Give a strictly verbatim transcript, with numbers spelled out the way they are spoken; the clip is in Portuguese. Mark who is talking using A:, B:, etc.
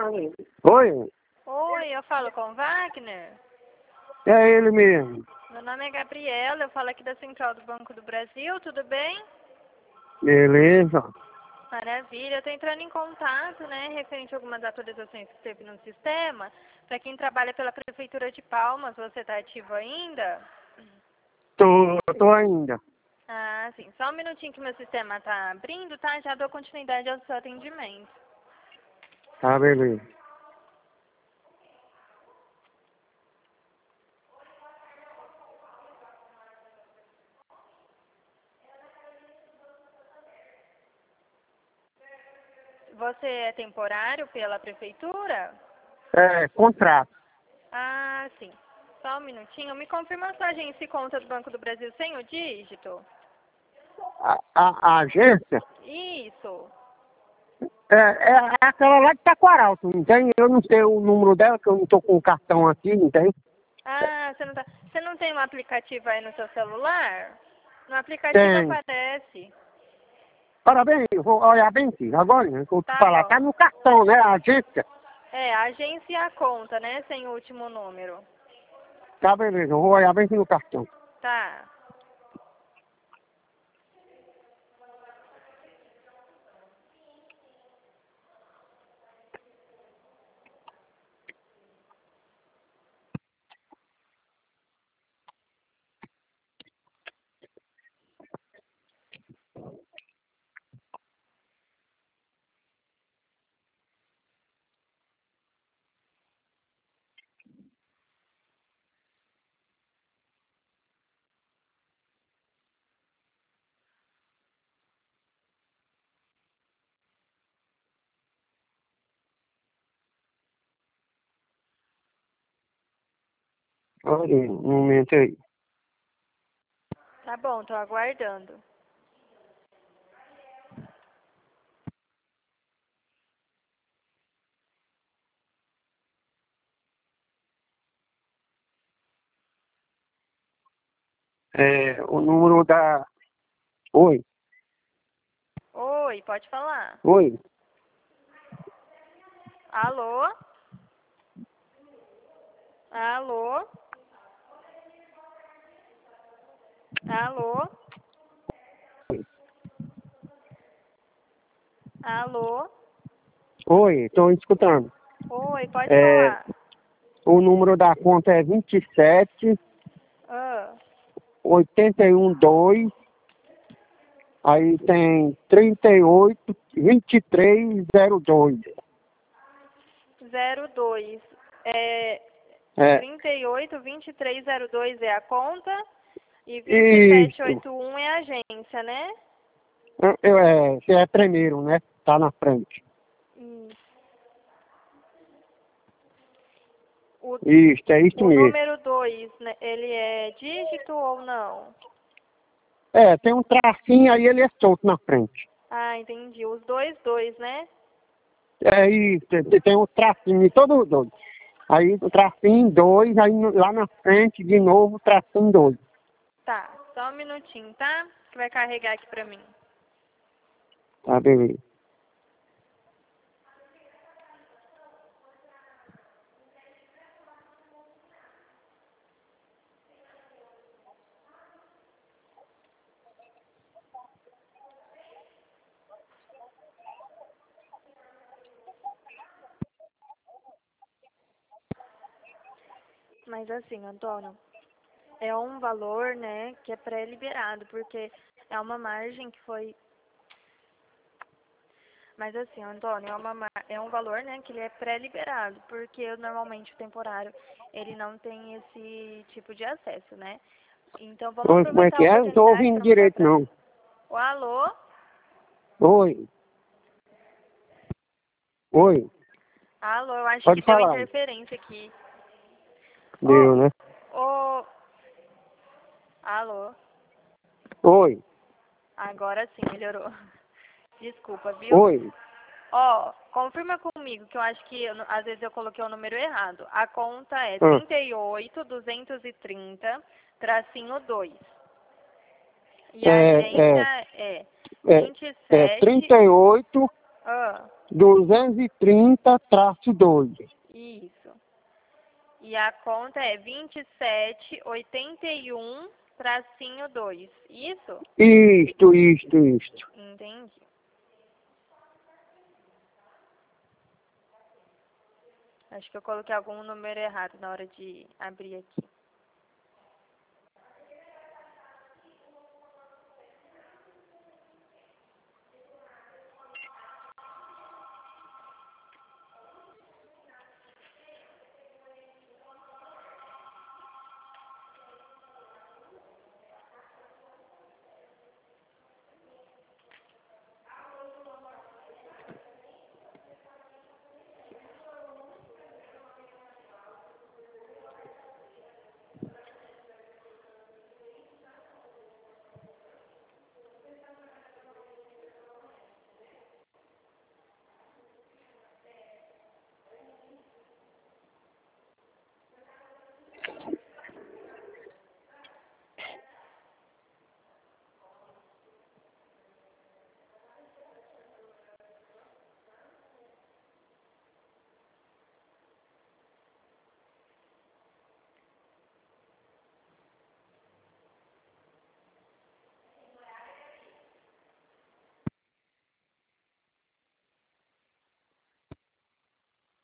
A: Oi,
B: Oi, eu falo com Wagner.
A: é ele mesmo.
B: Meu nome é Gabriela, eu falo aqui da Central do Banco do Brasil, tudo bem?
A: Beleza.
B: Maravilha, eu estou entrando em contato, né, referente a algumas atualizações que teve no sistema. Para quem trabalha pela Prefeitura de Palmas, você está ativo ainda?
A: Tô, tô ainda.
B: Ah, sim. Só um minutinho que meu sistema está abrindo, tá? Já dou continuidade ao seu atendimento.
A: Tá, beleza.
B: Você é temporário pela Prefeitura?
A: É, contrato.
B: Ah, sim. Só um minutinho. Me confirma a sua agência e conta do Banco do Brasil sem o dígito?
A: A, a, a agência
B: Isso.
A: é, é aquela lá de Taquaralto, não tem? Eu não sei o número dela, que eu não tô com o cartão aqui, não tem?
B: Ah, você não, tá... você não tem um aplicativo aí no seu celular? No aplicativo
A: Tem.
B: aparece.
A: Parabéns, eu vou olhar bem aqui. Agora, eu vou te
B: Tá
A: falar,
B: bom.
A: tá no cartão, né, a agência?
B: É, a agência e a conta, né? Sem o último número.
A: Tá, beleza, eu vou olhar bem aqui no cartão.
B: Tá.
A: Olha aí, um momento aí.
B: Tá bom, tô aguardando.
A: É, o número da... Oi,
B: Oi, pode falar.
A: oi.
B: Alô? Alô? Alô? Alô?
A: Oi, tô escutando.
B: Oi, pode
A: É,
B: falar.
A: o número da conta é vinte e sete,
B: Ah,
A: oitenta e um, dois. Aí tem trinta e oito, vinte e três, zero dois.
B: zero dois. É,
A: É,
B: trinta e oito, vinte e três, zero dois é a conta e vinte e sete,
A: isso.
B: oitenta e um é a agência, né?
A: Eu, é, você é primeiro, né? Tá na frente.
B: Isso. O,
A: Isso, é isso
B: o
A: mesmo.
B: número dois, né, ele é dígito ou não?
A: É, tem um tracinho aí, ele é solto na frente.
B: Ah, entendi. Os dois, dois, né?
A: É isso, tem tem um tracinho, todo dois. Aí o tracinho dois, aí no- lá na frente, de novo, tracinho dois.
B: Tá, só um minutinho, tá? Que vai carregar aqui pra mim.
A: Tá, beleza.
B: Mas assim, Antônio, é um valor, né, que é pré-liberado, porque é uma margem que foi... Mas assim, Antônio, é, uma, mar- é um valor, né, que ele é pré-liberado, porque normalmente o temporário, ele não tem esse tipo de acesso, né? Então vamos
A: Oi, como é
B: aproveitar a
A: que é? Não tô
B: oportunidade
A: ouvindo
B: para mostrar
A: direito,
B: pra...
A: não.
B: O alô?
A: Oi, oi,
B: Alô, eu acho que
A: pode
B: deu
A: falar.
B: interferência aqui. Ô,
A: Deu, né?
B: ô, alô?
A: Oi,
B: Agora sim, melhorou. Desculpa, viu?
A: oi.
B: Ó, confirma comigo que eu acho que eu- às vezes eu coloquei o número errado. A conta é
A: Ah,
B: trinta e oito, duzentos e trinta, tracinho dois. E a
A: é, é,
B: agência é
A: é,
B: vinte e
A: é
B: sete.
A: trinta e oito,
B: Ah,
A: duzentos e trinta traço dois.
B: Isso. E a conta é vinte e sete, oitenta e um, tracinho dois. Isso?
A: Isto, isto, isto.
B: Entendi. Acho que eu coloquei algum número errado na hora de abrir aqui.